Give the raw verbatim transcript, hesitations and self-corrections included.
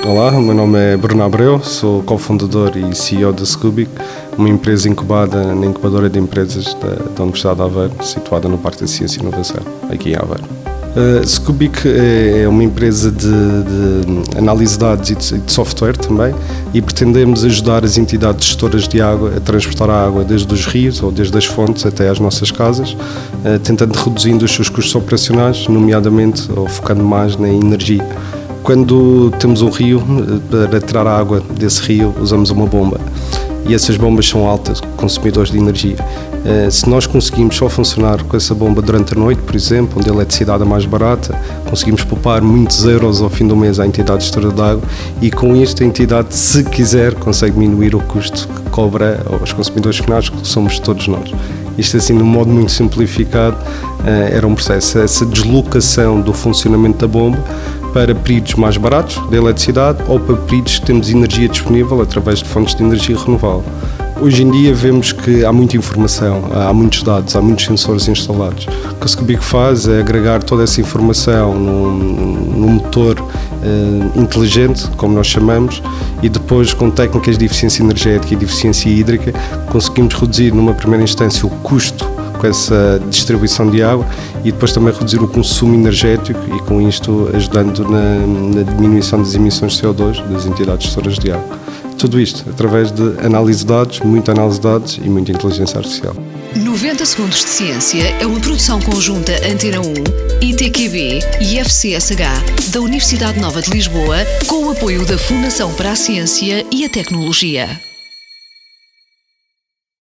Olá, o meu nome é Bruno Abreu, sou cofundador e C E O da Scubic, uma empresa incubada na incubadora de empresas da, da Universidade de Aveiro, situada no Parque da Ciência e Inovação, aqui em Aveiro. A Scubic é uma empresa de, de análise de dados e de, de software também, e pretendemos ajudar as entidades gestoras de água a transportar a água desde os rios ou desde as fontes até às nossas casas, tentando reduzindo os seus custos operacionais, nomeadamente ou focando mais na energia. Quando temos um rio, para tirar a água desse rio usamos uma bomba, e essas bombas são altas consumidores de energia. Se nós conseguimos só funcionar com essa bomba durante a noite, por exemplo, onde a eletricidade é mais barata, conseguimos poupar muitos euros ao fim do mês à entidade gestora de água, e com isto a entidade, se quiser, consegue diminuir o custo que cobra aos consumidores finais, que somos todos nós. Isto assim, de um modo muito simplificado, era um processo, essa deslocação do funcionamento da bomba para períodos mais baratos de eletricidade ou para períodos que temos energia disponível através de fontes de energia renovável. Hoje em dia vemos que há muita informação, há muitos dados, há muitos sensores instalados. O que a Scubic faz é agregar toda essa informação num, num motor uh, inteligente, como nós chamamos, e depois com técnicas de eficiência energética e de eficiência hídrica conseguimos reduzir numa primeira instância o custo com essa distribuição de água e depois também reduzir o consumo energético e com isto ajudando na, na diminuição das emissões de C O dois das entidades gestoras de água. Tudo isto através de análise de dados, muita análise de dados e muita inteligência artificial. noventa Segundos de Ciência é uma produção conjunta Antena um, I T Q B e F C S H da Universidade Nova de Lisboa, com o apoio da Fundação para a Ciência e a Tecnologia.